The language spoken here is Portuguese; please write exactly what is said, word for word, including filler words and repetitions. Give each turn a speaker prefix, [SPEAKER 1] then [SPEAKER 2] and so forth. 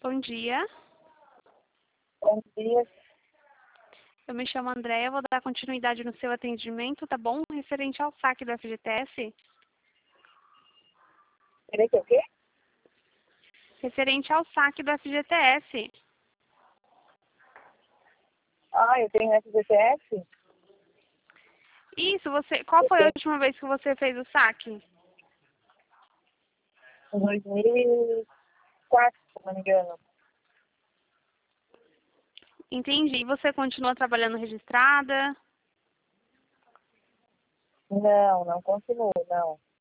[SPEAKER 1] Bom dia,
[SPEAKER 2] Bom dia.
[SPEAKER 1] eu me chamo Andréia, vou dar continuidade no seu atendimento, tá bom? Referente ao saque do F G T S.
[SPEAKER 2] Peraí, que é o quê?
[SPEAKER 1] Referente ao saque do F G T S.
[SPEAKER 2] Ah, eu tenho F G T S?
[SPEAKER 1] Isso, você. Qual
[SPEAKER 2] Eu
[SPEAKER 1] foi a
[SPEAKER 2] tenho
[SPEAKER 1] última vez que você fez o saque?
[SPEAKER 2] em dois mil e quatro, se não me engano.
[SPEAKER 1] Entendi. E você continua trabalhando registrada?
[SPEAKER 2] Não, não continuo, não.